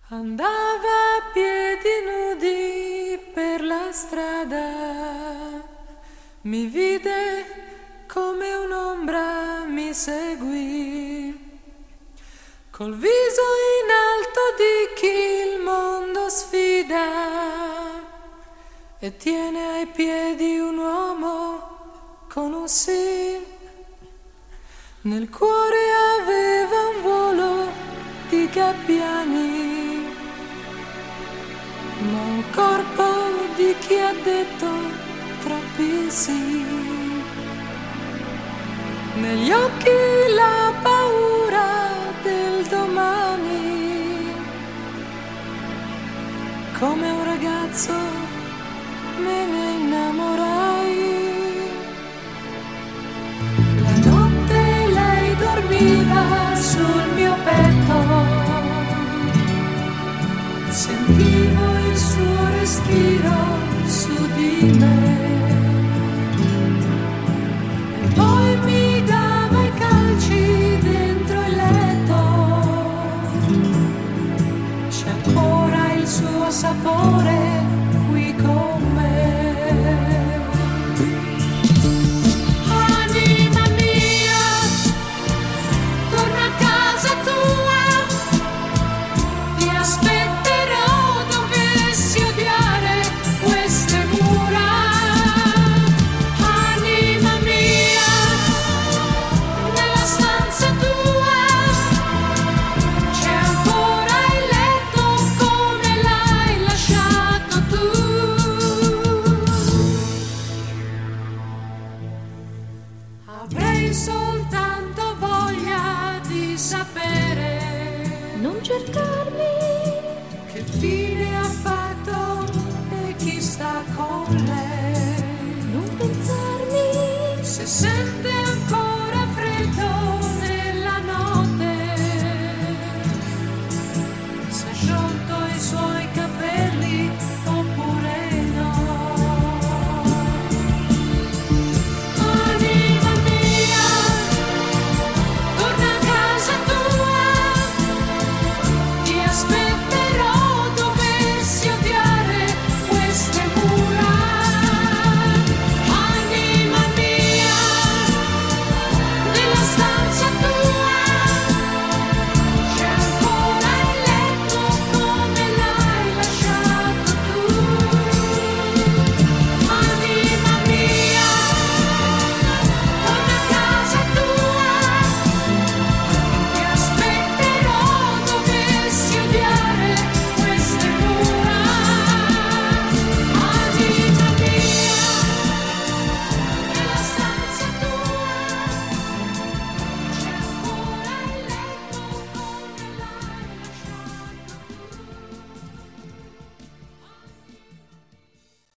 Andava a piedi nudi per la strada, mi vide come un'ombra mi seguì, col viso in alto di chi il mondo sfida e tiene ai piedi un uomo con un sì. Nel cuore aveva un volo di gabbiani, ma un corpo di chi ha detto troppi sì. Negli occhi la paura del domani, come un ragazzo me ne innamorai. La notte lei dormiva sul mio petto, sentivo il suo respiro su di me e poi mi dava i calci dentro il letto. C'è ancora il suo sapore qui con me. Anima mia, torna a casa tua, ti aspetto.